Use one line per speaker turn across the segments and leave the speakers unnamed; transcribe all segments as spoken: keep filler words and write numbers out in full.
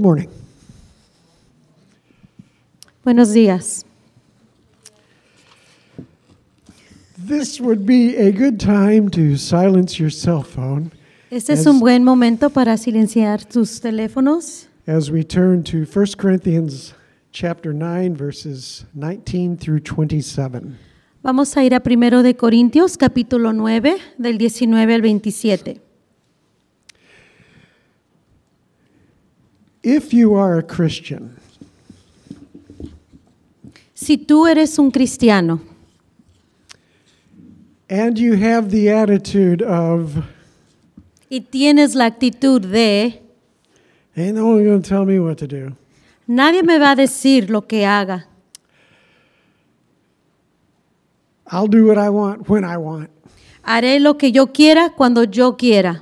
morning.
Buenos días.
This would be a good time to silence your cell phone
Este es un buen momento para silenciar tus teléfonos
as we turn to First Corinthians chapter nine, verses nineteen through twenty-seven.
Vamos a ir a primero de Corintios, capítulo nueve, del diecinueve al veintisiete.
If you are a Christian,
Si tú eres un cristiano
and you have the attitude of,
y tienes la actitud de
ain't no one going to tell me what to do,
nadie me va a decir lo que haga,
I'll do what I want when I want,
haré lo que yo quiera cuando yo quiera,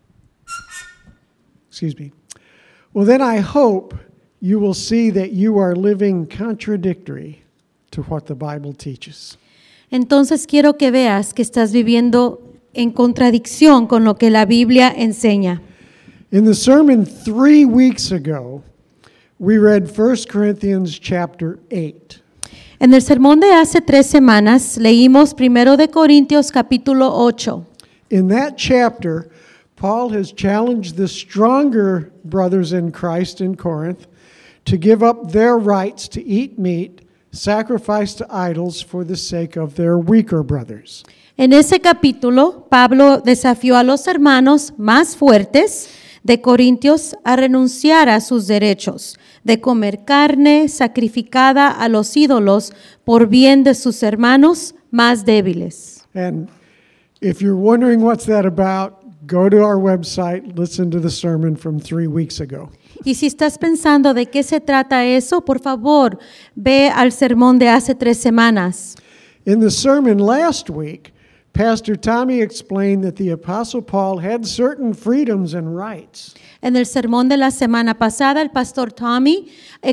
excuse me, well then I hope you will see that you are living contradictory to what the Bible teaches.
entonces quiero que veas que estás viviendo en contradicción con lo que la Biblia enseña.
In the sermon three weeks ago, we read First Corinthians chapter eight.
En el sermón de hace tres semanas leímos primero de Corintios capítulo ocho.
In that chapter, Paul has challenged the stronger brothers in Christ in Corinth to give up their rights to eat meat sacrificed to idols for the sake of their weaker brothers.
En ese capítulo, Pablo desafió a los hermanos más fuertes de Corintios a renunciar a sus derechos de comer carne sacrificada a los ídolos por bien de sus hermanos más débiles.
And if you're wondering what's that about, go to our website, listen to the sermon from three weeks ago.
Y si estás pensando de qué se trata eso, por favor, ve al sermón de hace tres semanas.
In the sermon last week, Pastor Tommy explained that the Apostle Paul had certain freedoms and rights.
En el sermón de la semana pasada, el pastor Tommy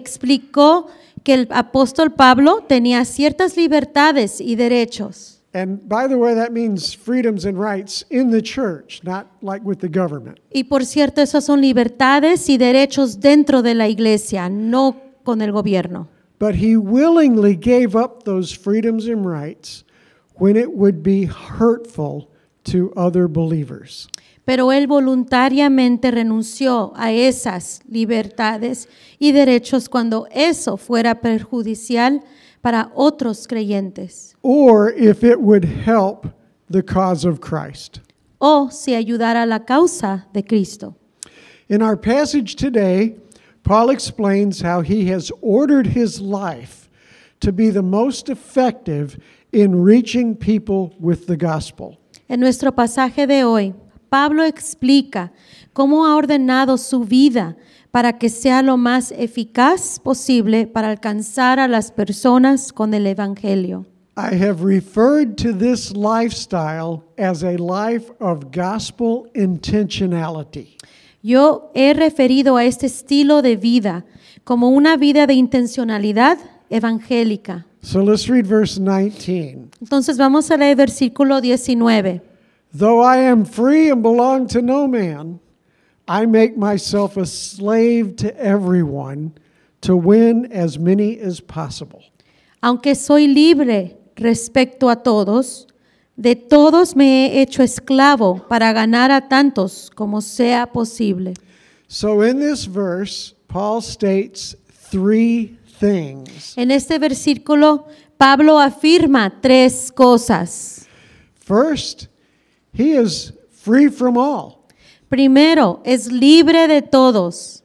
explicó que el apóstol Pablo tenía ciertas libertades y derechos.
And by the way, that means freedoms and rights in the church, not like with the government.
Y por cierto, esas son libertades y derechos dentro de la iglesia, no con el gobierno.
But he willingly gave up those freedoms and rights when it would be hurtful to other believers.
Pero él voluntariamente renunció a esas libertades y derechos cuando eso fuera perjudicial para otros creyentes,
Or if it would help the cause of Christ.
o si ayudara a la causa de Cristo.
In our passage today, Paul explains how he has ordered his life to be the most effective in reaching people with the gospel.
En nuestro pasaje de hoy, Pablo explica cómo ha ordenado su vida para que sea lo más eficaz posible para alcanzar a las personas con el evangelio.
I have referred to this lifestyle as a life of gospel intentionality.
Yo he referido a este estilo de vida como una vida de intencionalidad evangélica.
So let's read verse nineteen.
Entonces vamos a leer versículo diecinueve.
Though I am free and belong to no man, I make myself a slave to everyone to win as many as possible.
Aunque soy libre respecto a todos, de todos me he hecho esclavo para ganar a tantos como sea posible.
So in this verse, Paul states three things.
En este versículo, Pablo afirma tres cosas.
First, he is free from all.
Primero, es libre de todos.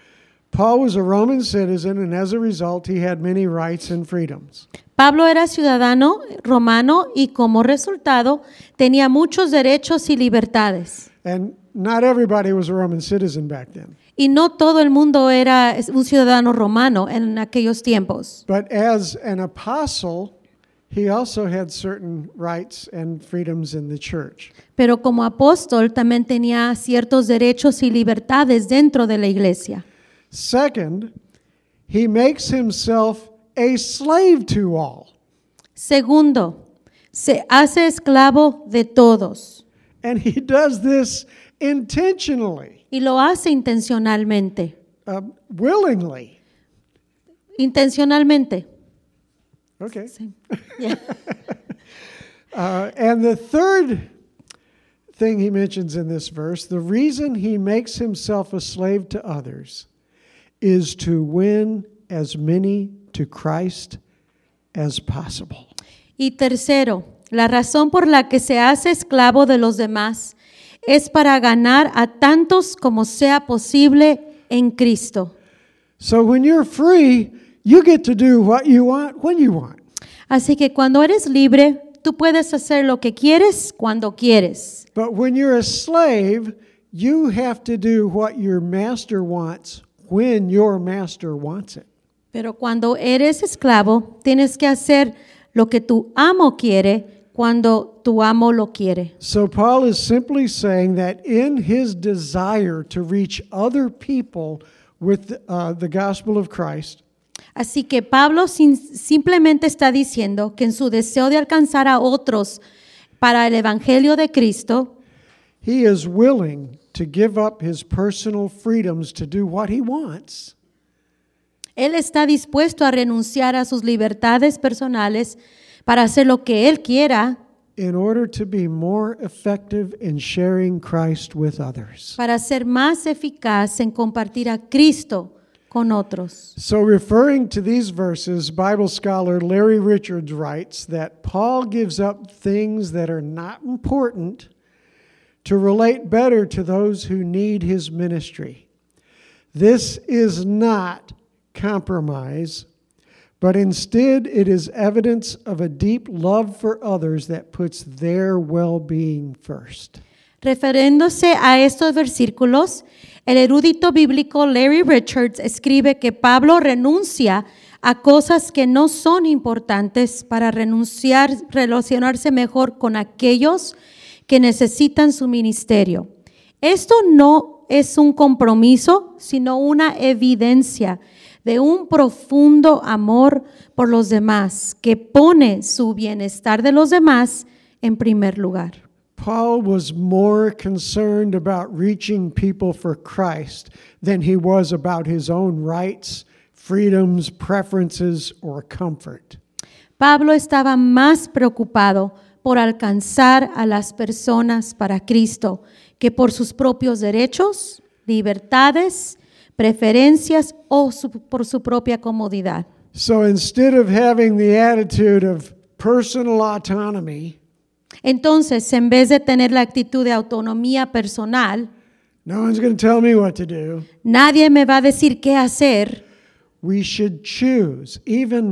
Paul was a Roman citizen, and as a result, he had many rights and freedoms.
Pablo era ciudadano romano y como resultado tenía muchos derechos y libertades.
And not everybody was a Roman citizen back then.
Y no todo el mundo era un ciudadano romano en aquellos tiempos.
But as an apostle, he also had certain rights and freedoms in the church.
Pero como apóstol también tenía ciertos derechos y libertades dentro de la iglesia.
Second, he makes himself a slave to all.
Segundo, se hace esclavo de todos.
And he does this intentionally.
Y lo hace intencionalmente.
uh, willingly.
Intencionalmente.
Okay.
Sí. Yeah.
Uh, and the third thing he mentions in this verse, the reason he makes himself a slave to others is to win as many to Christ as possible.
Y tercero, la razón por la que se hace esclavo de los demás es para ganar a tantos como sea posible en Cristo.
So when you're free, you get to do what you want when you want.
Así que cuando eres libre, tú puedes hacer lo que quieres cuando quieres.
But when you're a slave, you have to do what your master wants when your master wants it.
Pero cuando eres esclavo, tienes que hacer lo que tu amo quiere cuando tu amo lo quiere.
So Paul is simply saying that in his desire to reach other people with uh, the gospel of Christ,
Así que Pablo sin- simplemente está diciendo que en su deseo de alcanzar a otros para el evangelio de Cristo,
he is willing to give up his personal freedoms to do what he wants
él está dispuesto a renunciar a sus libertades personales para hacer lo que él quiera,
in order to be more effective in sharing Christ with others.
para ser más eficaz en compartir a Cristo con otros.
So, referring to these verses, Bible scholar Larry Richards writes that Paul gives up things that are not important to relate better to those who need his ministry. This is not compromise, but instead it is evidence of a deep love for others that puts their well-being first.
Refiriéndose a estos versículos, el erudito bíblico Larry Richards escribe que Pablo renuncia a cosas que no son importantes para renunciar, relacionarse mejor con aquellos que necesitan su ministerio. Esto no es un compromiso, sino una evidencia de un profundo amor por los demás que pone su bienestar de los demás en primer lugar.
Paul was more concerned about reaching people for Christ than he was about his own rights, freedoms, preferences, or comfort.
Pablo estaba más preocupado por alcanzar a las personas para Cristo que por sus propios derechos, libertades, preferencias o su- por su propia comodidad.
So instead of having the attitude of personal autonomy,
Entonces, en vez de tener la actitud de autonomía personal,
no one's going to tell me what to do,
nadie me va a decir qué hacer,
we should choose, even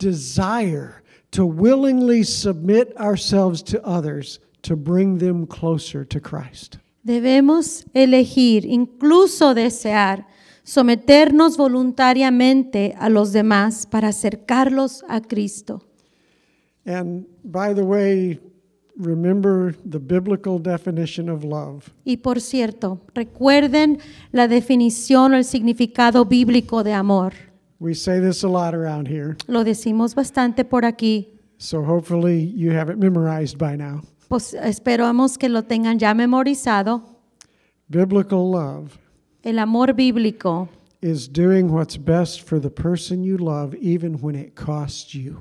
desire, to willingly submit ourselves to others to bring them closer to Christ.
debemos elegir, incluso desear, someternos voluntariamente a los demás para acercarlos a Cristo.
And by the way, remember the biblical definition of love.
Y por cierto, recuerden la definición o el significado bíblico de amor.
We say this a lot around here,
Lo decimos bastante por aquí.
so hopefully you have it memorized by now.
Pues esperamos que lo tengan ya memorizado.
Biblical love
El amor bíblico
is doing what's best for the person you love, even when it costs you.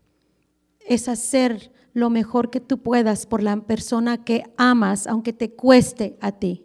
es hacer lo mejor que tú puedas por la persona que amas, aunque te cueste a ti.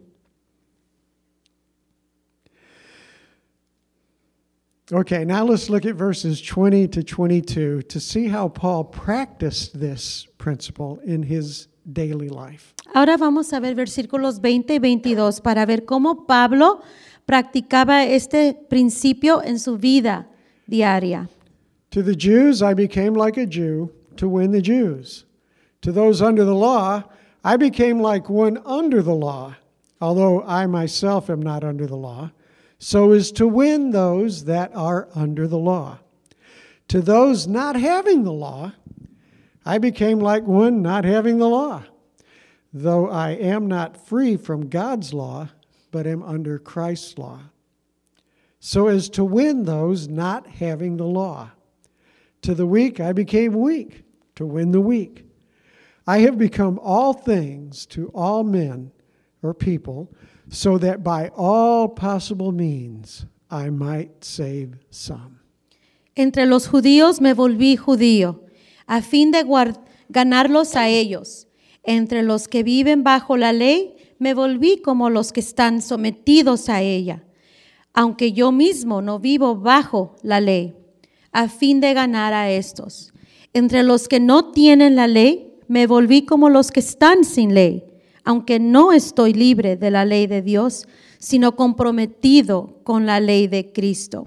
Okay, now let's look at verses twenty to twenty-two to see how Paul practiced this principle in his daily life.
Ahora vamos a ver versículos veinte y veintidós para ver cómo Pablo practicaba este principio en su vida diaria.
To the Jews, I became like a Jew to win the Jews. To those under the law, I became like one under the law, although I myself am not under the law, so as to win those that are under the law. To those not having the law, I became like one not having the law, though I am not free from God's law, but am under Christ's law, so as to win those not having the law. To the weak I became weak, to win the weak. I have become all things to all men or people, so that by all possible means I might save some.
Entre los judíos me volví judío, a fin de guard- ganarlos a ellos. Entre los que viven bajo la ley, me volví como los que están sometidos a ella, aunque yo mismo no vivo bajo la ley, a fin de ganar a estos. Entre los que no tienen la ley, me volví como los que están sin ley, aunque no estoy libre de la ley de Dios, sino comprometido con la ley de Cristo,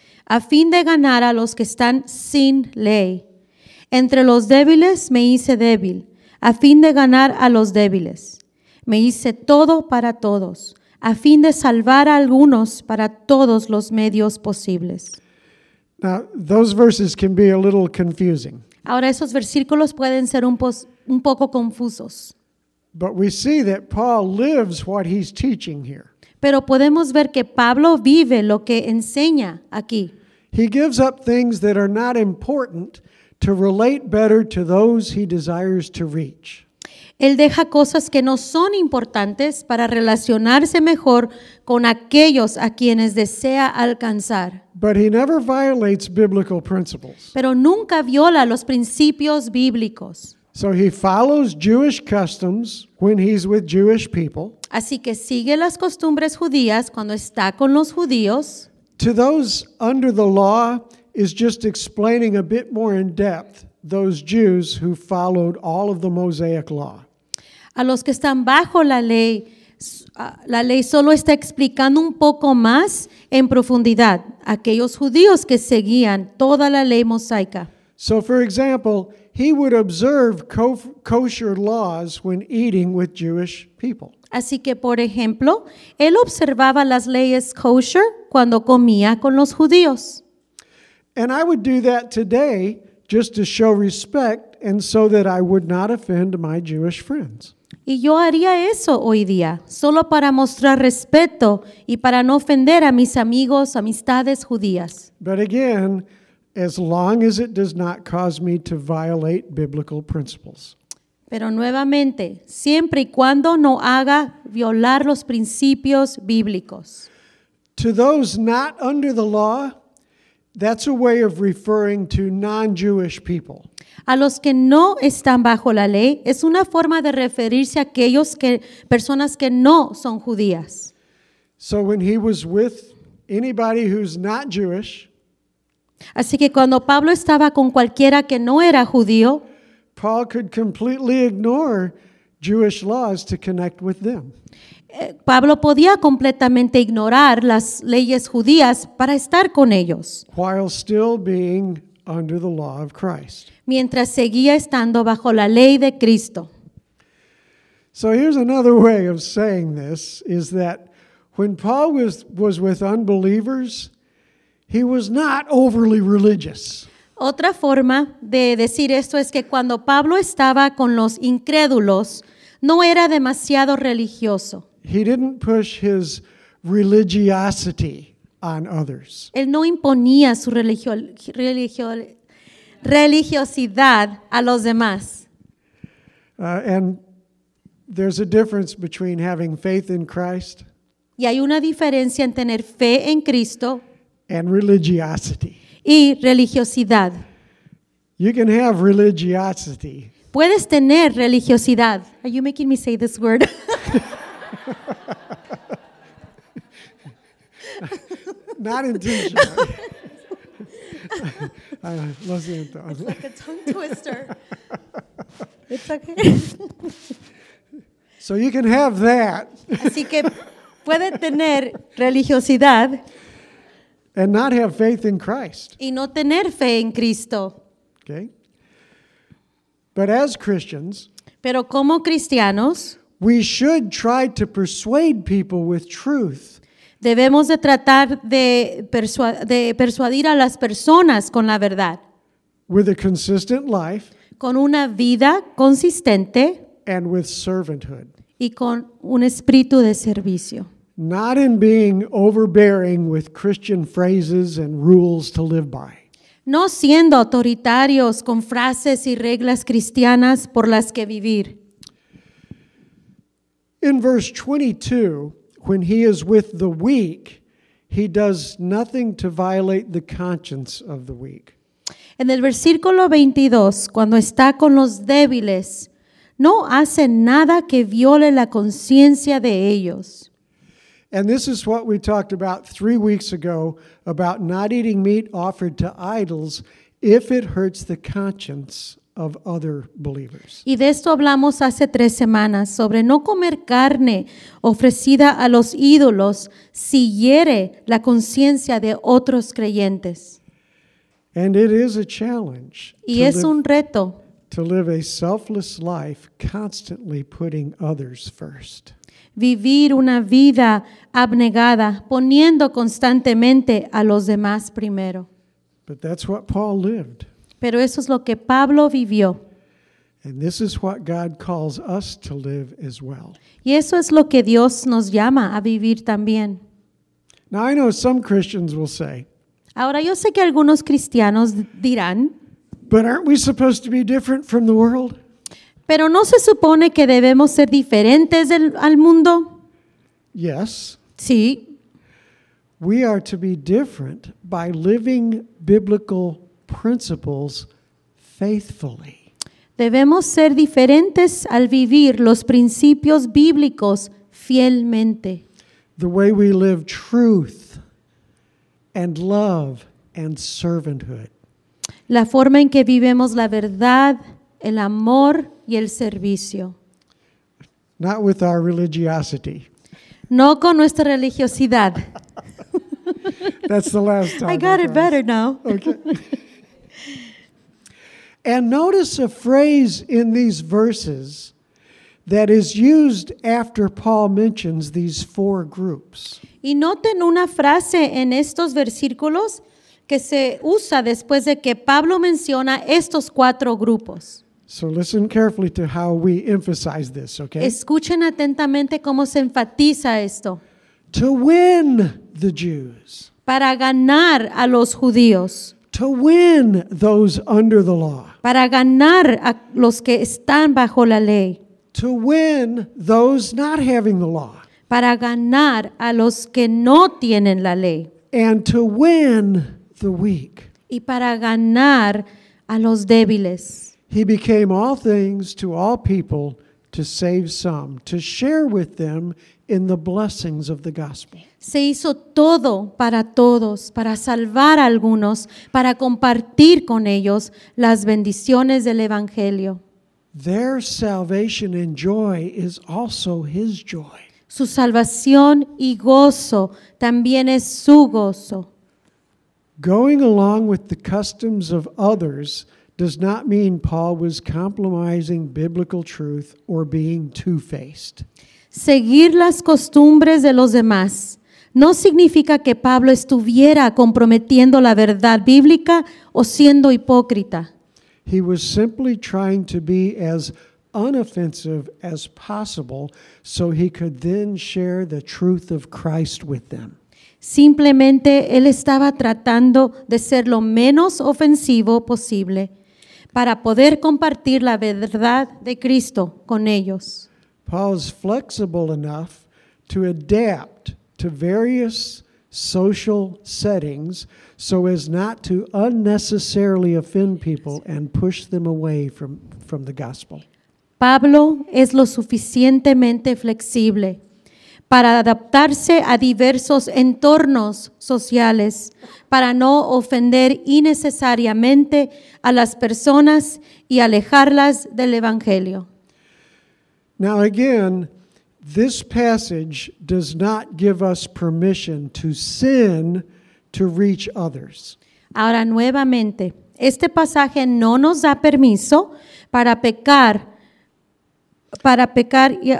a fin de ganar a los que están sin ley. Entre los débiles me hice débil, a fin de ganar a los débiles. Me hice todo para todos, a fin de salvar a algunos para todos los medios posibles.
Now, those verses can be a little confusing,
Ahora esos versículos pueden ser un, pos- un poco confusos,
but we see that Paul lives what he's teaching here.
pero podemos ver que Pablo vive lo que enseña aquí.
He gives up things that are not important to relate better to those he desires to reach.
Él deja cosas que no son importantes para relacionarse mejor con aquellos a quienes desea alcanzar.
But he never violates biblical principles.
Pero nunca viola los principios bíblicos.
So he follows Jewish customs when he's with Jewish people.
Así que sigue las costumbres judías cuando está con los judíos.
To those under the law is just explaining a bit more in depth those Jews who followed all of the Mosaic law.
A los que están bajo la ley, la ley solo está explicando un poco más en profundidad a aquellos judíos que seguían toda la ley mosaica.
So for example, he would observe ko- kosher laws when eating with Jewish people.
Así que, por ejemplo, él observaba las leyes kosher cuando comía con los judíos.
And I would do that today just to show respect and so that I would not offend my Jewish friends.
Y yo haría eso hoy día, solo para mostrar respeto y para no ofender a mis amigos, amistades judías.
But again, as long as it does not cause me to violate biblical principles.
Pero nuevamente, siempre y cuando no haga violar los principios bíblicos.
To those not under the law, that's a way of referring to non-Jewish people.
A los que no están bajo la ley es una forma de referirse a aquellos que personas que no son judías.
So when he was with anybody who's not Jewish,
Así que cuando Pablo estaba con cualquiera que no era judío,
Paul could completely ignore Jewish laws to connect with them.
eh, Pablo podía completamente ignorar las leyes judías para estar con ellos,
while still being under the law of Christ.
mientras seguía estando bajo la ley de Cristo.
So here's another way of saying this, is that when Paul was, was with unbelievers, he was not overly religious.
Otra forma de decir esto es que cuando Pablo estaba con los incrédulos, no era demasiado religioso.
He didn't push his religiosity on others.
Él no imponía su religio- religio- religiosidad a los demás.
Uh, and there's a difference between having faith in Christ
Y hay una diferencia en tener fe en Cristo
and religiosity.
y religiosidad.
You can have religiosity,
Puedes tener religiosidad. Are you making me say this word?
not intentionally. uh, lo siento.
It's like a tongue twister. It's okay.
So you can have that
Así que puede tener religiosidad
and not have faith in Christ.
y no tener fe en Cristo.
Okay? But as Christians,
Pero como cristianos,
we should try to persuade people with truth
debemos de tratar de, persua- de persuadir a las personas con la verdad,
with a consistent life
con una vida consistente
and with servanthood,
y con un espíritu de servicio.
not in being overbearing with Christian phrases and rules to live by.
No siendo autoritarios con frases y reglas cristianas por las que vivir.
In verse twenty-two, when he is with the weak, he does nothing to violate the conscience of the weak.
En el versículo veintidós, cuando está con los débiles, no hace nada que viole la conciencia de ellos.
And this is what we talked about three weeks ago about not eating meat offered to idols if it hurts the conscience of other believers.
Y de esto hablamos hace tres semanas, sobre no comer carne ofrecida a los ídolos si hiere la conciencia de otros creyentes.
And it is a challenge
Y
to
es
live,
un reto
to live a selfless life, constantly putting others first.
vivir una vida abnegada, poniendo constantemente a los demás primero.
But that's what Paul lived.
Pero eso es lo que Pablo vivió.
And this is what God calls us to live as well.
Y eso es lo que Dios nos llama a vivir también.
Now, I know some Christians will say,
Ahora, yo sé que algunos cristianos dirán,
but aren't we supposed to be different from the world?
pero ¿no se supone que debemos ser diferentes del, al mundo?
Yes,
Sí,
we are to be different by living biblical principles faithfully.
debemos ser diferentes al vivir los principios bíblicos fielmente.
The way we live truth and love and servanthood.
La forma en que vivimos la verdad, el amor y el servicio.
Not with our religiosity.
No con nuestra religiosidad.
That's the last time.
I got it
promise.
better now.
Okay. And notice a phrase in these verses that is used after Paul mentions these four groups.
Y noten una frase en estos versículos que se usa después de que Pablo menciona estos cuatro grupos.
So listen carefully to how we emphasize this, okay?
Escuchen atentamente cómo se enfatiza esto.
To win the Jews,
Para ganar a los judíos,
to win those under the law,
para ganar a los que están bajo la ley,
to win those not having the law,
para ganar a los que no tienen la ley
and to win the weak.
y para ganar a los débiles.
He became all things to all people to save some, to share with them in the blessings of the gospel.
Se hizo todo para todos, para salvar a algunos, para compartir con ellos las bendiciones del Evangelio.
Their salvation and joy is also his joy.
Su salvación y gozo también es su gozo.
Going along with the customs of others does not mean Paul was compromising biblical truth or being two-faced.
Seguir las costumbres de los demás no significa que Pablo estuviera comprometiendo la verdad bíblica o siendo hipócrita.
He was simply trying to be as unoffensive as possible so he could then share the truth of Christ with them.
Simplemente él estaba tratando de ser lo menos ofensivo posible para poder compartir la verdad de Cristo con ellos.
Paul is flexible enough to adapt to various social settings so as not to unnecessarily offend people and push them away from, from the gospel.
Pablo es lo suficientemente flexible para adaptarse a diversos entornos sociales, para no ofender innecesariamente a las personas y alejarlas del Evangelio.
Now again, this passage does not give us permission to sin to reach others.
Ahora nuevamente, este pasaje no nos da permiso para pecar, para pecar y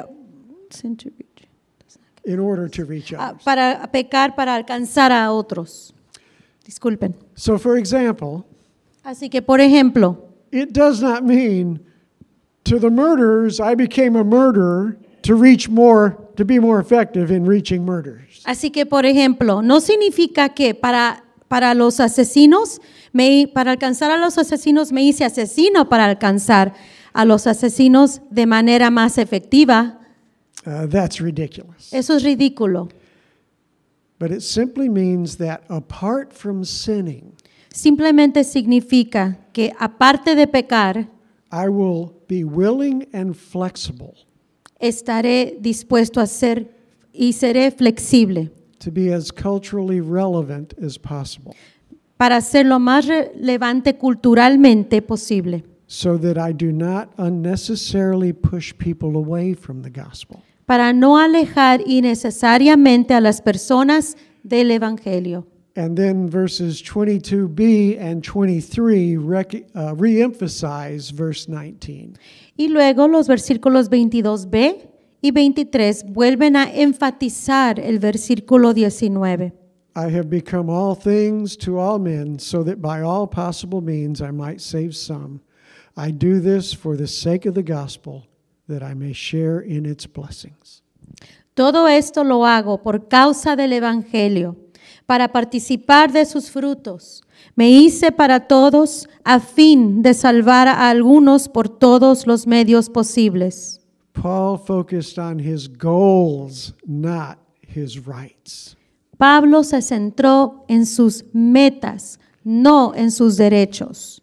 In order to reach
ah,
others.
para pecar para alcanzar a otros. Disculpen.
So for example,
Así que, por ejemplo,
it does not mean to the murderers, I became a murderer to reach more, to be more effective in reaching murderers.
así que, por ejemplo, no significa que para, para los asesinos, me, para alcanzar a los asesinos me hice asesino para alcanzar a los asesinos de manera más efectiva.
Uh, that's ridiculous.
Eso es ridículo.
but it simply means that apart from sinning,
Simplemente significa que aparte de pecar,
I will be willing and flexible
estaré dispuesto a ser y seré flexible
to be as culturally relevant as possible,
para ser lo más relevante culturalmente posible,
so that I do not unnecessarily push people away from the gospel.
para no alejar innecesariamente a las personas del Evangelio.
And then verses twenty-two b and twenty-three rec- uh, re-emphasize verse nineteen.
Y luego los versículos veintidós b y veintitrés vuelven a enfatizar el versículo diecinueve.
I have become all things to all men, so that by all possible means I might save some. I do this for the sake of the gospel, that I may share in its blessings.
Todo esto lo hago por causa del Evangelio, para participar de sus frutos. Me hice para todos a fin de salvar a algunos por todos los medios posibles.
Paul focused on his goals, not his rights.
Pablo se centró en sus metas, no en sus derechos.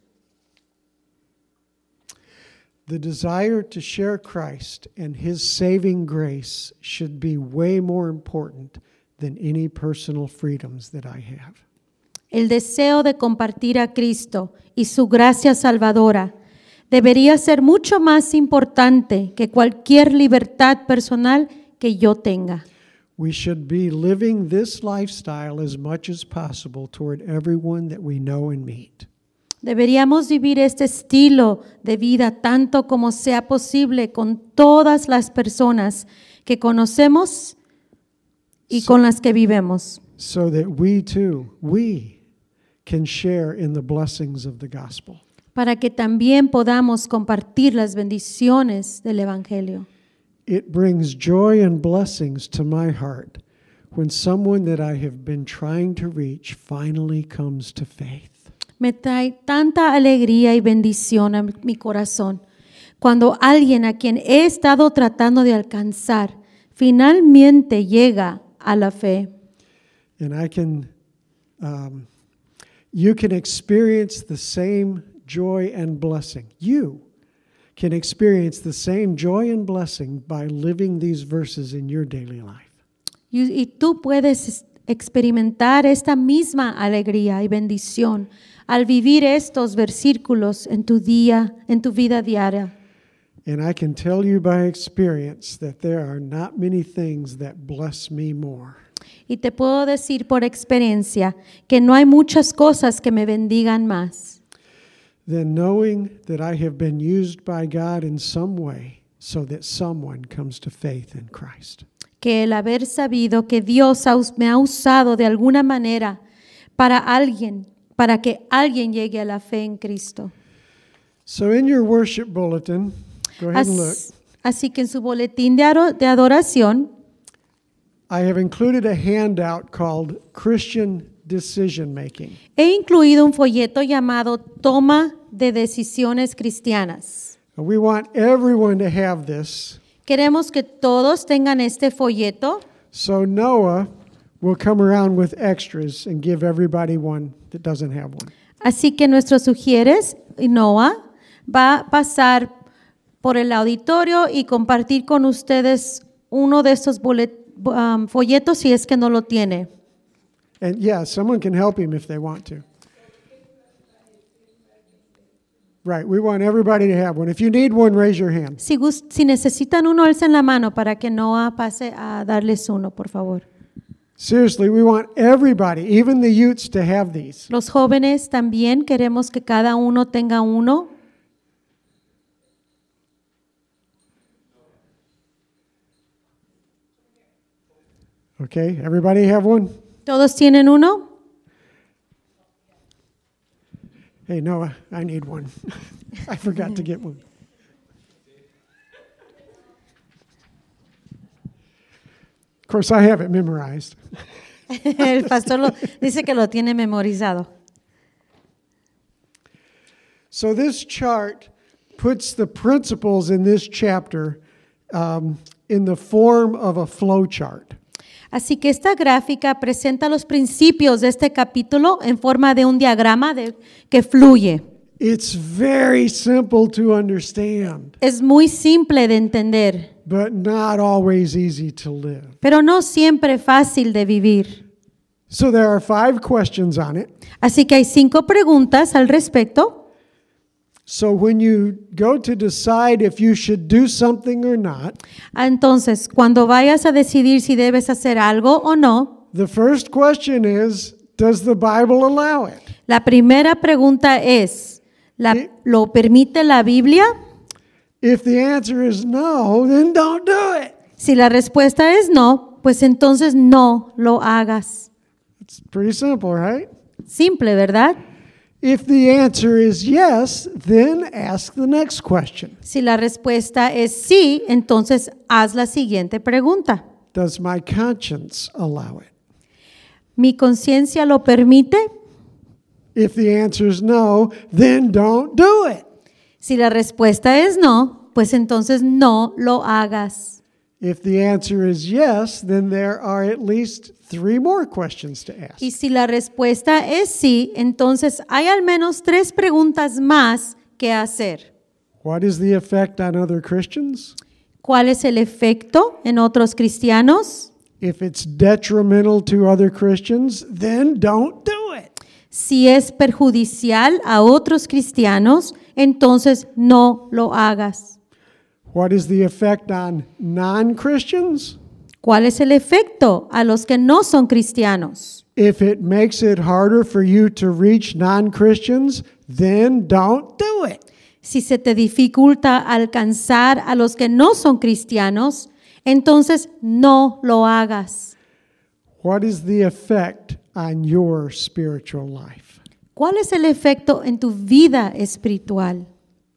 The desire to share Christ and his saving grace should be way more important than any personal freedoms that I have.
El deseo de compartir a Cristo y su gracia salvadora debería ser mucho más importante que cualquier libertad personal que yo tenga.
We should be living this lifestyle as much as possible toward everyone that we know and meet.
Deberíamos vivir este estilo de vida tanto como sea posible con todas las personas que conocemos y con las que vivemos,
So that we too, we can share in the blessings of the gospel.
para que también podamos compartir las bendiciones del Evangelio.
It brings joy and blessings to my heart when someone that I have been trying to reach finally comes to faith.
Me trae tanta alegría y bendición a mi corazón cuando alguien a quien he estado tratando de alcanzar finalmente llega a la fe.
And I can, um, you can experience the same joy and blessing. You can experience the same joy and blessing by living these verses in your daily life.
Y, y tú puedes experimentar esta misma alegría y bendición al vivir estos versículos en tu día, en tu vida diaria.
And I can tell you by experience that there are not many things that bless me more
Y te puedo decir por experiencia que no hay muchas cosas que me bendigan más
than knowing that I have been used by God in some way so that someone comes to faith in Christ.
que el haber sabido que Dios ha us- me ha usado de alguna manera para alguien, para que alguien llegue a la fe en Cristo.
So in your worship bulletin, go ahead and look.
As- Así que en su boletín de aro- de adoración
I have included a handout called Christian Decision Making.
he incluido un folleto llamado Toma de Decisiones Cristianas.
We want everyone to have this.
Queremos que todos tengan este folleto,
So Noah will come around with extras and give everybody one that doesn't have one.
así que nuestro sugieres, Noah, va a pasar por el auditorio y compartir con ustedes uno de estos bolet- um, folletos si es que no lo tiene.
And yeah, someone can help him if they want to. Right, we want everybody to have one. If you need one, raise your hand.
Si, gus- si necesitan uno, alcen la mano para que Noah pase a darles uno, por favor.
Seriously, we want everybody, even the youths, to have these.
Los jóvenes también queremos que cada uno tenga uno.
Okay, everybody have one?
¿Todos tienen uno?
Hey, Noah, I need one. I forgot to get one. Of course, I have it memorized.
El pastor lo- dice que lo tiene memorizado.
So this chart puts the principles in this chapter um, in the form of a flow chart.
Así que esta gráfica presenta los principios de este capítulo en forma de un diagrama de, que fluye.
It's very simple to understand,
Es muy simple de entender,
but not always easy to live.
pero no siempre fácil de vivir.
So there are five questions on it.
Así que hay cinco preguntas al respecto.
So when you go to decide if you should do something or not,
Entonces, cuando vayas a decidir si debes hacer algo o no,
the first question is, does the Bible allow it?
la primera pregunta es, ¿la- ¿lo permite la Biblia?
If the answer is no, then don't do it.
Si la respuesta es no, pues entonces no lo hagas.
It's pretty simple, right?
Simple, ¿verdad?
If the answer is yes, then ask the next question.
Si la respuesta es sí, entonces haz la siguiente pregunta.
Does my conscience allow it?
¿Mi conciencia lo permite?
If the answer is no, then don't do it.
Si la respuesta es no, pues entonces no lo hagas.
If the answer is yes, then there are at least three more questions to ask.
Y si la respuesta es sí, entonces hay al menos tres preguntas más que hacer.
What is the effect on other Christians?
¿Cuál es el efecto en otros cristianos?
If it's detrimental to other Christians, then don't do it.
Si es perjudicial a otros cristianos, entonces no lo hagas.
What is the effect on non-Christians?
¿Cuál es el efecto a los que no son cristianos?
If it makes it harder for you to reach non-Christians, then don't do it.
Si se te dificulta alcanzar a los que no son cristianos, entonces no lo hagas.
What is the effect on your spiritual life?
¿Cuál es el efecto en tu vida espiritual?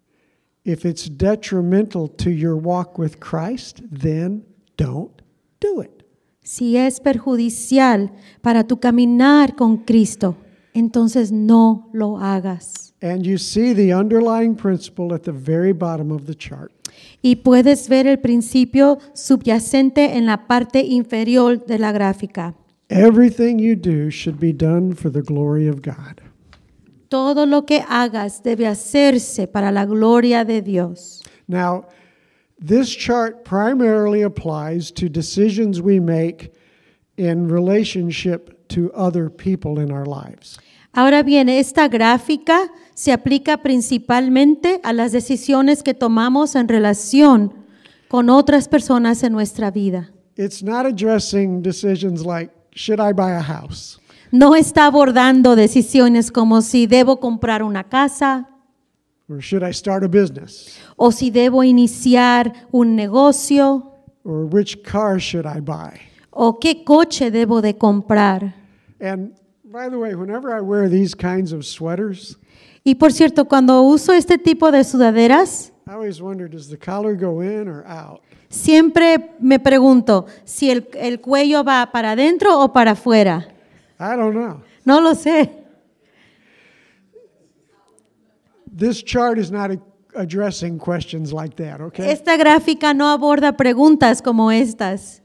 If it's detrimental to your walk with Christ, then don't do it.
Si es perjudicial para tu caminar con Cristo, entonces no lo hagas.
And you see the underlying principle at the very bottom of the chart.
Y puedes ver el principio subyacente en la parte inferior de la gráfica.
Everything you do should be done for the glory of God.
Todo lo que hagas debe hacerse para la gloria de Dios.
Now, this chart primarily applies to decisions we make in relationship to other people in our lives.
Ahora bien, esta gráfica se aplica principalmente a las decisiones que tomamos en relación con otras personas en nuestra vida.
It's not addressing decisions like, should I buy a house?
No está abordando decisiones como si debo comprar una casa
Or should I start a business?
o si debo iniciar un negocio
Or which car should I buy?
o qué coche debo de comprar.
And by the way, whenever I wear these kinds of sweaters,
Y por cierto, cuando uso este tipo de sudaderas,
I always wonder, does the collar go in or out?
siempre me pregunto si el, el cuello va para adentro o para afuera.
I don't know.
No lo sé.
This chart is not a- addressing questions like that, okay?
Esta gráfica no aborda preguntas como estas.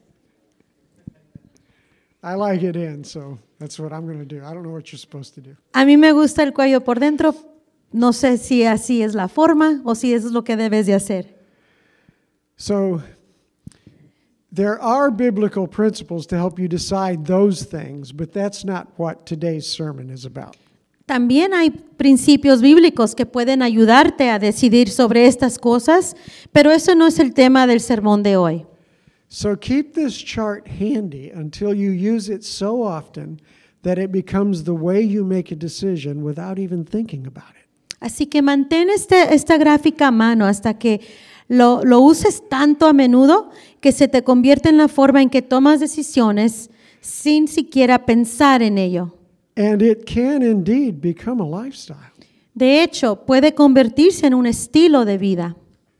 I like it in, so that's what I'm going to do. I don't know what you're supposed to do.
A mí me gusta el cuello por dentro. No sé si así es la forma o si eso es lo que debes de hacer.
So there are biblical principles to help you decide those things, but that's not what today's sermon is about.
También hay principios bíblicos que pueden ayudarte a decidir sobre estas cosas, pero eso no es el tema del sermón de hoy.
So keep this chart handy until you use it so often that it becomes the way you make a decision without even thinking about it.
Así que mantén este, esta gráfica a mano hasta que lo, lo uses tanto a menudo que se te convierte en la forma en que tomas decisiones sin siquiera pensar en ello.
And it can indeed become a lifestyle.
De hecho, puede convertirse en un estilo de vida.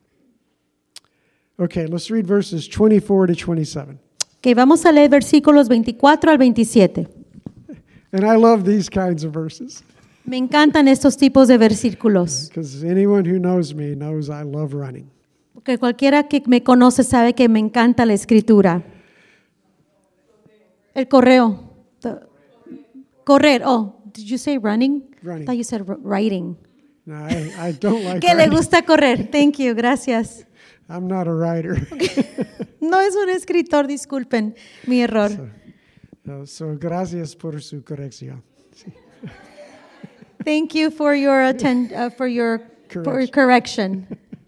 Okay, let's read verses twenty-four to twenty-seven.
Que vamos a leer versículos veinticuatro al veintisiete.
And I love these kinds of verses
Me encantan estos tipos de versículos,
because anyone who knows me knows I love running.
porque cualquiera que me conoce sabe que me encanta la escritura. El correo. The- correr. Oh, did you say running?
Running.
I thought you said r- writing.
No, I, I don't like
Que le
writing.
gusta correr. Thank you, gracias.
I'm not a writer.
No es un escritor, disculpen mi error.
Uh, so, gracias por su corrección.
Thank you for your atten- uh, for your for correction.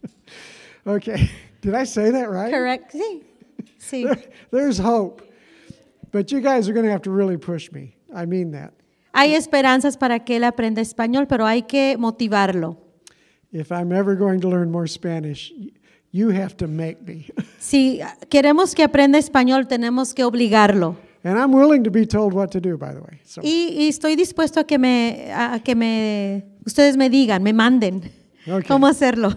Okay. Did I say that right?
Correct. Sí. Sí.
There- there's hope. But you guys are going to have to really push me. I mean that.
Hay esperanzas para que él aprenda español, pero hay que motivarlo.
If I'm ever going to learn more Spanish, y- you have to make me.
Si queremos que aprenda español, tenemos que obligarlo.
And I'm willing to be told what to do, by the way. So,
Y, y estoy dispuesto a que me, a que me, ustedes me digan, me manden
Okay.
cómo hacerlo.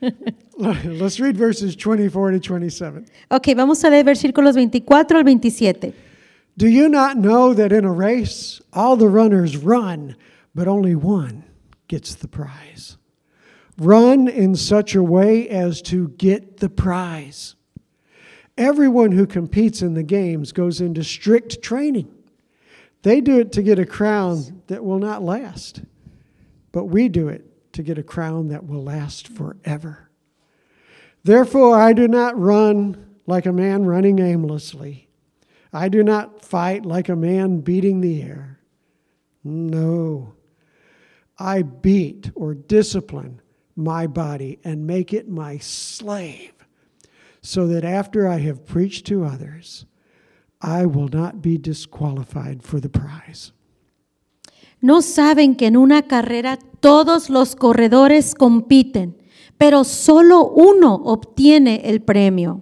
let's read verses twenty-four to twenty-seven.
Ok, vamos a leer versículos veinticuatro al veintisiete.
Do you not know that in a race all the runners run, but only one gets the prize? Run in such a way as to get the prize. Everyone who competes in the games goes into strict training. They do it to get a crown that will not last, but we do it to get a crown that will last forever. Therefore, I do not run like a man running aimlessly. I do not fight like a man beating the air. No, I beat or discipline my body and make it my slave, so that after I have preached to others, I will not be disqualified for the prize.
¿No saben que en una carrera todos los corredores compiten, pero solo uno obtiene el premio?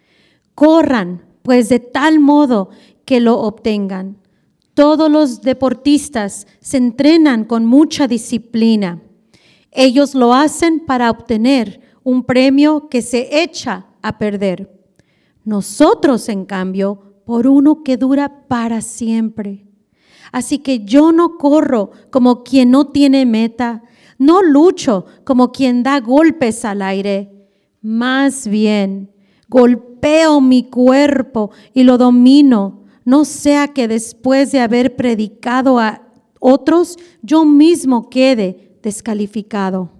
Corran, pues de tal modo que lo obtengan. Todos los deportistas se entrenan con mucha disciplina. Ellos lo hacen para obtener un premio que se echa a perder. Nosotros, en cambio, por uno que dura para siempre. Así que yo no corro como quien no tiene meta, no lucho como quien da golpes al aire. Más bien, golpeo mi cuerpo y lo domino, no sea que después de haber predicado a otros, yo mismo quede descalificado.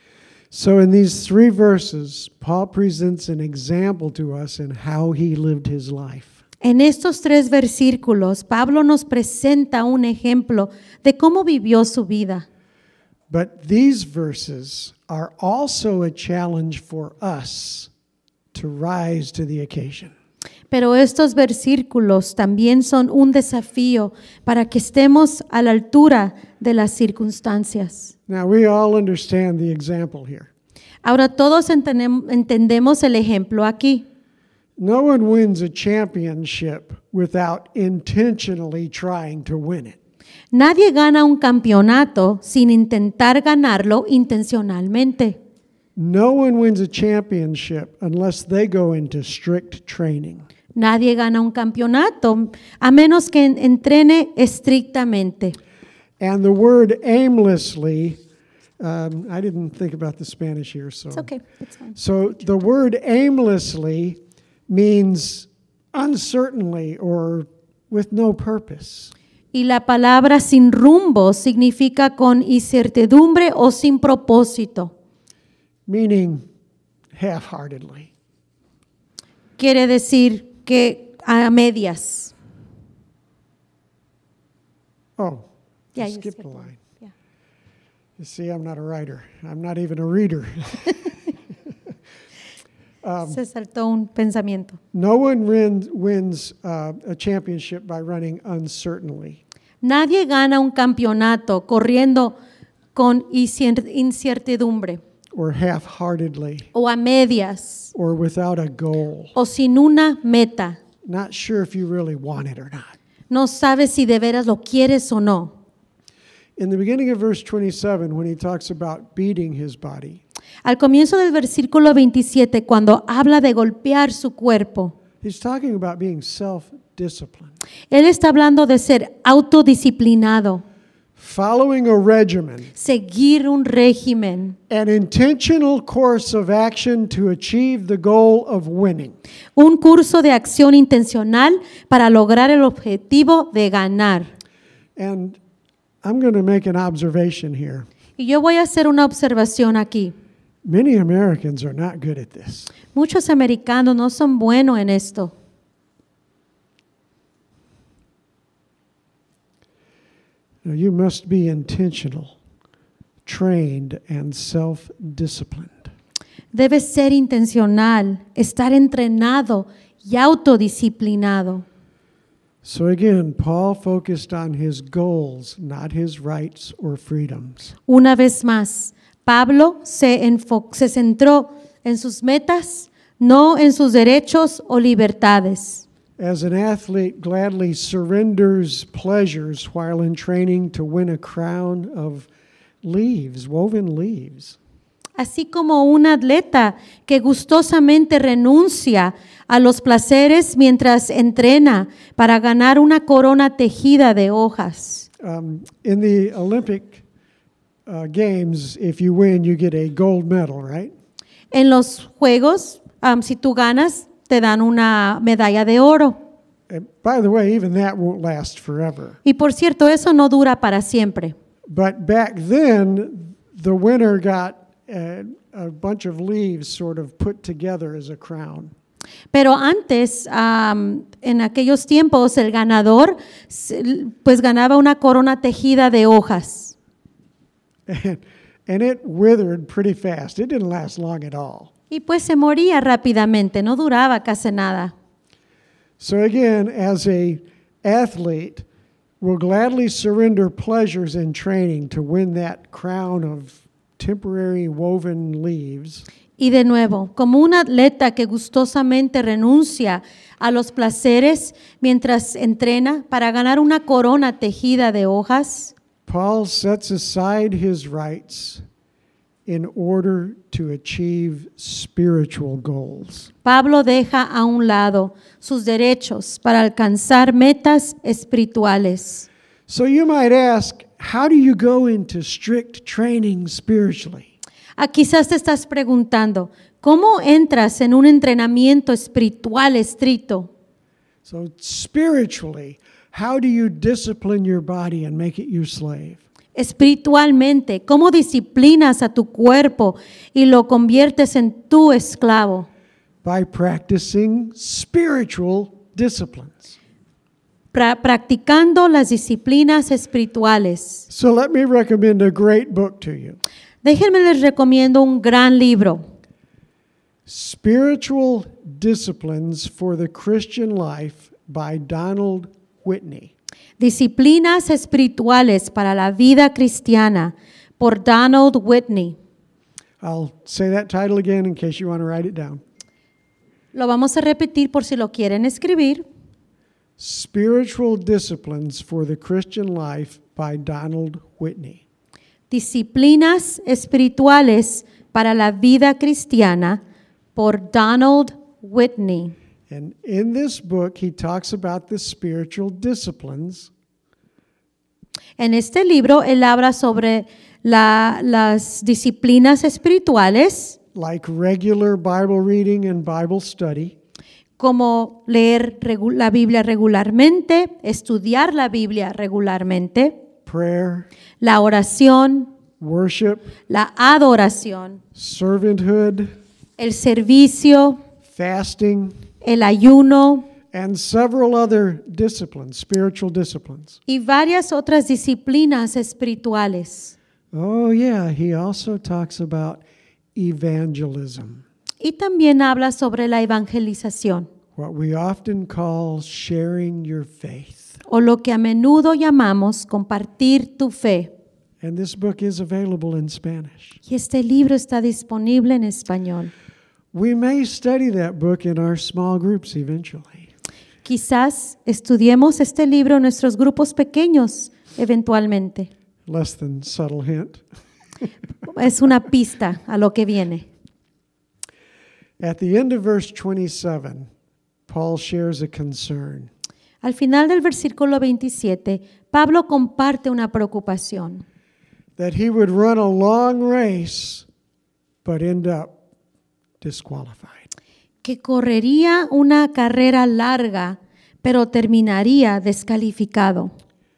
So in these three verses, Paul presents an example to us in how he lived his life.
En estos tres versículos, Pablo nos presenta un ejemplo de cómo vivió su vida.
But these verses are also a challenge for us to rise to the occasion.
Pero estos versículos también son un desafío para que estemos a la altura de las circunstancias.
Now, we all understand the example here.
Ahora todos entenem- entendemos el ejemplo aquí.
No one wins a championship without intentionally trying to win it.
Nadie gana un campeonato sin intentar ganarlo intencionalmente.
No one wins a championship unless they go into strict training.
Nadie gana un campeonato a menos que en- entrene estrictamente.
And the word aimlessly, um, I didn't think about the Spanish here, so.
It's okay. It's fine.
So the word aimlessly means uncertainly or with no purpose.
Y la palabra sin rumbo significa con incertidumbre o sin propósito.
Meaning half-heartedly.
Quiere decir que a medias.
Oh,
Yeah,
I
you
skipped
skipped
a
one.
line.
Yeah.
You see, I'm not a writer. I'm not even a reader.
Se saltó un pensamiento.
No one win, wins uh, a championship by running uncertainly.
Nadie gana un campeonato corriendo con incier- incertidumbre
Or half-heartedly,
o a medias
or without a goal.
o sin una meta.
Not sure if you really want it or not.
No sabes si de veras lo quieres o no.
In the beginning of verse twenty-seven, when he talks about beating his body,
Al comienzo del versículo veintisiete, cuando habla de golpear su cuerpo,
he's talking about being self-disciplined,
él está hablando de ser autodisciplinado,
following a regimen,
seguir un régimen,
an intentional course of action to achieve the goal of winning.
un curso de acción intencional para lograr el objetivo de ganar.
And I'm going to make an observation here.
Y yo voy a hacer una observación aquí.
Many Americans are not good at this.
Muchos americanos no son buenos en esto.
Now, you must be intentional, trained, and self-disciplined.
Debe ser intencional, estar entrenado y autodisciplinado.
So again, Paul focused on his goals, not his rights or freedoms.
Una vez más, Pablo se, enfo- se centró en sus metas, no en sus derechos o libertades.
As an athlete gladly surrenders pleasures while in training to win a crown of leaves, woven leaves.
Así como un atleta que gustosamente renuncia a los placeres mientras entrena para ganar una corona tejida de hojas.
Um, in the Olympic uh, Games, if you win, you get a gold medal, right?
En los juegos, um, si tú ganas, te dan una medalla de oro.
And by the way, even that won't last forever.
Y por cierto, eso no dura para siempre.
But back then, the winner got a, a bunch of leaves sort of put together as a crown.
Pero antes, um, en aquellos tiempos, el ganador pues ganaba una corona tejida de hojas.
And, and it withered pretty fast. It didn't last long at all.
Y pues se moría rápidamente, no duraba casi nada.
So again, as a athlete, will gladly surrender pleasures in training to win that crown of temporary woven leaves.
Y de nuevo, como un atleta que gustosamente renuncia a los placeres mientras entrena para ganar una corona tejida de hojas,
Paul sets aside his rights in order to achieve spiritual goals.
Pablo deja a un lado sus derechos para alcanzar metas espirituales.
So you might ask, how do you go into strict training spiritually?
Ah, quizás te estás preguntando, ¿cómo entras en un entrenamiento espiritual estricto?
So spiritually, how do you discipline your body and make it your slave?
Espiritualmente, ¿cómo disciplinas a tu cuerpo y lo conviertes en tu esclavo?
By practicing spiritual disciplines.
Pra- practicando las disciplinas espirituales.
So let me recommend a great book to you.
Déjenme les recomiendo un gran libro.
Spiritual Disciplines for the Christian Life by Donald Whitney.
Disciplinas espirituales para la vida cristiana por Donald Whitney.
I'll say that title again in case you want to write it down.
Lo vamos a repetir por si lo quieren escribir.
Spiritual Disciplines for the Christian Life by Donald Whitney.
Disciplinas espirituales para la vida cristiana por Donald Whitney.
And in this book, he talks about the spiritual disciplines
En este libro él habla sobre la- las disciplinas espirituales
like regular Bible reading and Bible study,
como leer regu- la Biblia regularmente, estudiar la Biblia regularmente,
prayer,
la oración,
worship,
la adoración,
servanthood,
el servicio,
fasting,
el ayuno
and several other disciplines, spiritual disciplines.
y varias otras disciplinas espirituales.
Oh, yeah, he also talks about evangelism,
Y también habla sobre la evangelización,
what we often call sharing your faith.
o lo que a menudo llamamos compartir tu fe.
And this book is available in Spanish.
Y este libro está disponible en español.
We may study that book in our small groups eventually.
Quizás estudiemos este libro en nuestros grupos pequeños eventualmente.
Less than subtle hint.
Es una pista a lo que viene.
At the end of verse twenty-seven, Paul shares a concern.
Al final del versículo veintisiete, Pablo comparte una preocupación,
that he would run a long race but end up disqualified.
que correría una carrera larga, pero terminaría descalificado.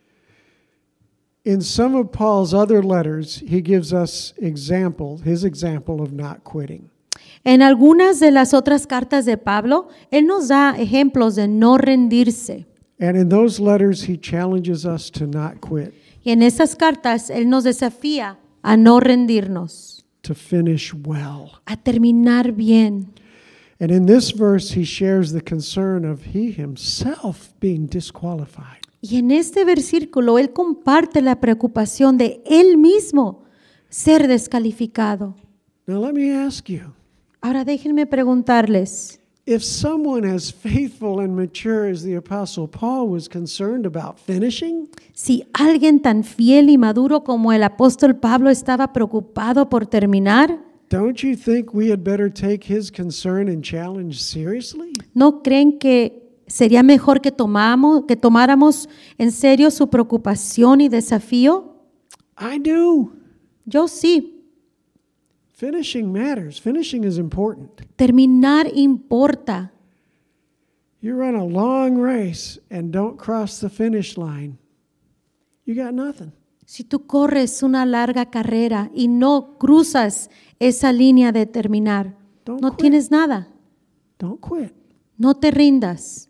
In some of Paul's other letters, he gives us example, his example of not quitting.
En algunas de las otras cartas de Pablo, él nos da ejemplos de no rendirse.
And in those letters, he challenges us to not quit,
Y en esas cartas, él nos desafía a no rendirnos,
to finish well.
a terminar bien.
And in this verse, he shares the concern of he himself being disqualified.
Y en este versículo, él comparte la preocupación de él mismo ser descalificado.
Now, let me ask you,
Ahora déjenme preguntarles,
if someone as faithful and mature as the Apostle Paul was concerned about finishing,
si alguien tan fiel y maduro como el apóstol Pablo estaba preocupado por terminar,
don't you think we had better take his concern and challenge seriously?
¿no creen que sería mejor que tomamos, que tomáramos en serio su preocupación y desafío?
I do.
Yo sí.
Finishing matters. Finishing is important.
Terminar importa.
You run a long race and don't cross the finish line, you got nothing.
Si tú corres una larga carrera y no cruzas esa línea de terminar,
Don't
no
quit.
tienes nada.
Don't quit.
No te rindas.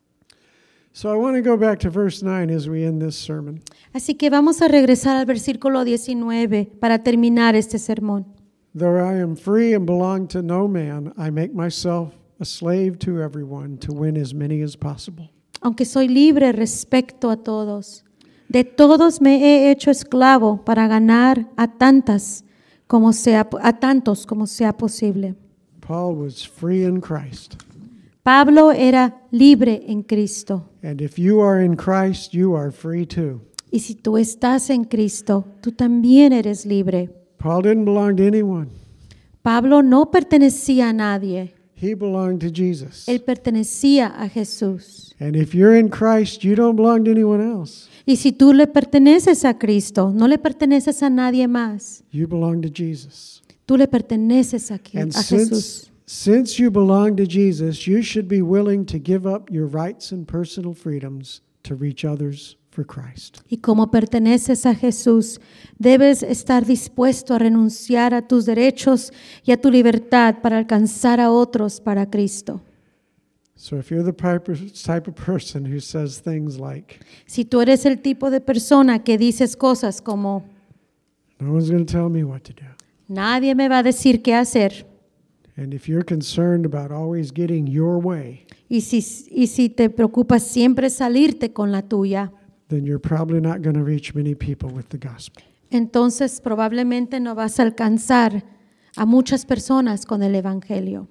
So I want to go back to verse nine as we end this sermon.
Así que vamos a regresar al versículo diecinueve para terminar este sermón.
Though I am free and belong to no man, I make myself a slave to everyone to win as many as possible.
Aunque soy libre respecto a todos, de todos me he hecho esclavo para ganar a tantas como sea a tantos como sea posible.
Paul was free in Christ.
Pablo era libre en Cristo.
And if you are in Christ, you are free too.
Y si tú estás en Cristo, tú también eres libre.
Paul didn't belong to anyone.
Pablo no pertenecía a nadie.
He belonged to Jesus.
Él pertenecía a Jesús.
And if you're in Christ, you don't belong to anyone else.
Y si tú le perteneces a Cristo, no le perteneces a nadie más.
You belong to Jesus.
Tú le perteneces a,
And
a
since,
Jesús.
since you belong to Jesus, you should be willing to give up your rights and personal freedoms to reach others for Christ.
Y como perteneces a Jesús, debes estar dispuesto a renunciar a tus derechos y a tu libertad para alcanzar a otros para Cristo.
So if you're the type of person who says things like,
Si tú eres el tipo de persona que dices cosas como,
no one's going to tell me what to do.
nadie me va a decir qué hacer.
And if you're concerned about always getting your way,
Y si, y si te preocupa siempre salirte con la tuya,
then you're probably not going to reach many people with the gospel.
entonces probablemente no vas a alcanzar a muchas personas con el Evangelio.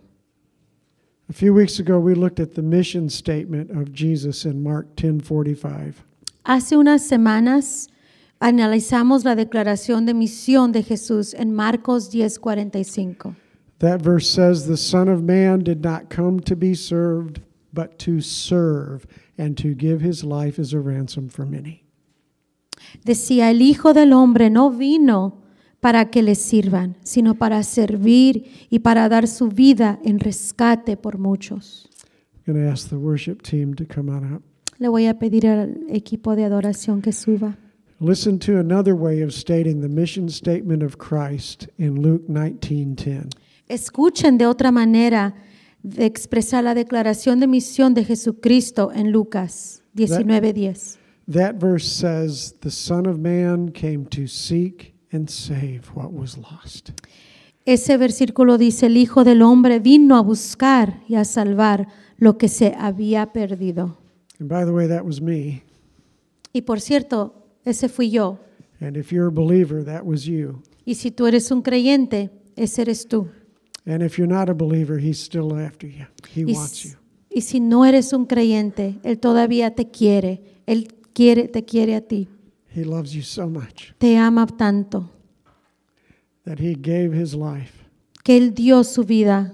A few weeks ago, we looked at the mission statement of Jesus in Mark ten forty-five.
Hace unas semanas analizamos la declaración de misión de Jesús en Marcos diez cuarenta y cinco.
That verse says, the Son of Man did not come to be served, but to serve and to give his life as a ransom for many.
Decía, el Hijo del Hombre no vino para que le sirvan, sino para servir y para dar su vida en rescate por muchos.
I'm going to ask the worship team to come on up.
Le voy a pedir al equipo de adoración que suba.
Listen to another way of stating the mission statement of Christ in Luke nineteen ten.
Escuchen de otra manera de expresar la declaración de misión de Jesucristo en Lucas diecinueve diez.
That verse says, the Son of Man came to seek and save what was lost.
Ese versículo dice, el Hijo del Hombre vino a buscar y a salvar lo que se había perdido.
And by the way, that was me.
Y por cierto, ese fui yo.
And if you're a believer, that was you.
Y si tú eres un creyente, ese eres tú.
And if you're not a believer, he's still after you. He
Y,
wants you.
y si no eres un creyente, Él todavía te quiere. Él quiere, te quiere a ti.
He loves you so much
Te ama tanto
that he gave his life
que Él dio su vida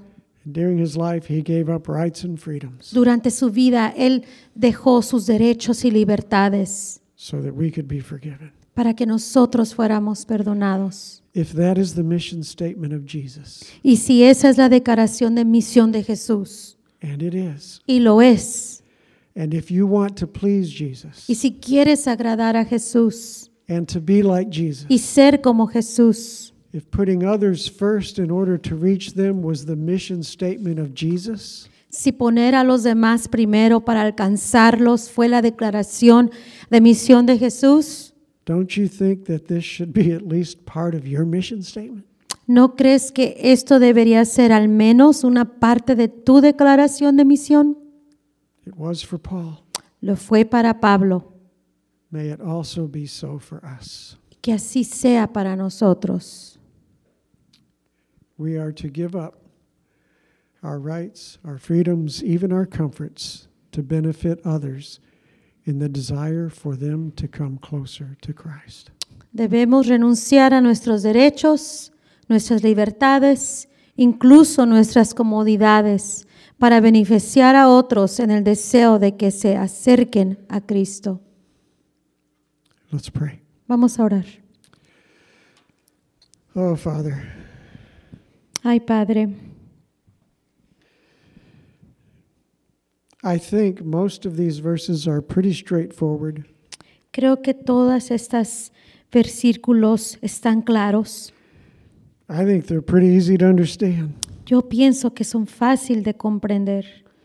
During his life, he gave up rights and freedoms
Durante su vida, Él dejó sus derechos y libertades
so that we could be forgiven.
para que nosotros fuéramos perdonados.
If that is the mission statement of Jesus,
Y si esa es la declaración de misión de Jesús,
and it is,
y lo es,
and if you want to please Jesus
y si quieres agradar a Jesús
and to be like Jesus,
y ser como Jesús,
if putting others first in order to reach them was the mission statement of Jesus,
si poner a los demás primero para alcanzarlos fue la declaración de misión de Jesús,
don't you think that this should be at least part of your mission statement?
¿no crees que esto debería ser al menos una parte de tu declaración de misión?
It was for Paul.
Lo fue para Pablo.
May it also be so for us.
Que así sea para nosotros.
We are to give up our rights, our freedoms, even our comforts to benefit others in the desire for them to come closer to Christ.
Debemos renunciar a nuestros derechos, nuestras libertades, incluso nuestras comodidades, para beneficiar a otros en el deseo de que se acerquen a Cristo.
Let's pray.
Vamos a orar.
Oh, Father,
Ay, Padre,
I think most of these verses are pretty straightforward.
creo que todas estas versículos están claros.
I think they're pretty easy to understand.
Yo pienso que son fáciles de comprender.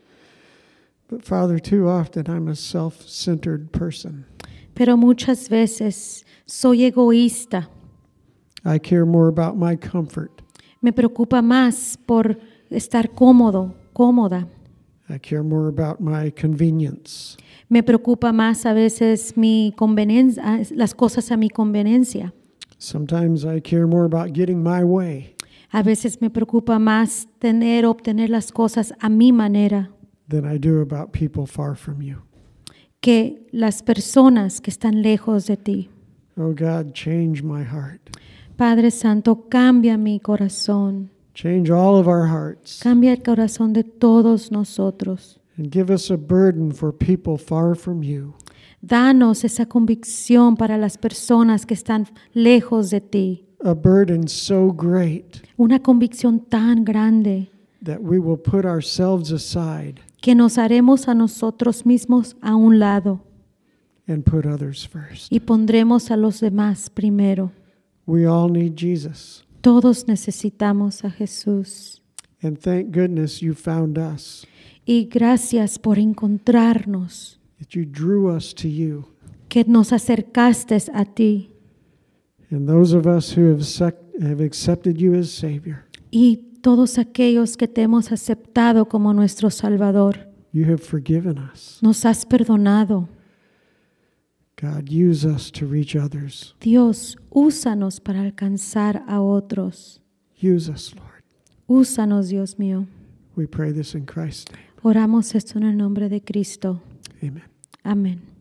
But Father, too often I'm a self-centered person.
Pero muchas veces soy egoísta.
I care more about my comfort.
Me preocupa más por estar cómodo, cómoda.
I care more about my convenience.
Me preocupa más a veces mi conveniencia, las cosas a mi conveniencia.
Sometimes I care more about getting my way
A veces me preocupa más tener, obtener las cosas a mi manera
than I do about people far from you.
que las personas que están lejos de ti.
Oh God, change my heart.
Padre Santo, cambia mi corazón.
Change all of our hearts
Cambia el corazón de todos nosotros.
and give us a burden for people far from you.
Danos esa convicción para las personas que están lejos de ti.
A burden so great
Una convicción tan grande
that we will put ourselves aside
que nos haremos a nosotros mismos a un lado
and put others first.
y pondremos a los demás primero.
We all need Jesus.
Todos necesitamos a Jesús.
And thank goodness you found us,
Y gracias por encontrarnos,
that you drew us to you.
que nos acercaste a ti.
And those of us who have, sec- have accepted you as Savior,
Y todos aquellos que te hemos aceptado como nuestro Salvador,
you have forgiven us.
nos has perdonado.
God, use us to reach others.
Dios, úsanos para alcanzar a otros.
Use us, Lord.
Úsanos, Dios mío.
We pray this in Christ's name.
Oramos esto en el nombre de Cristo.
Amen.
Amén.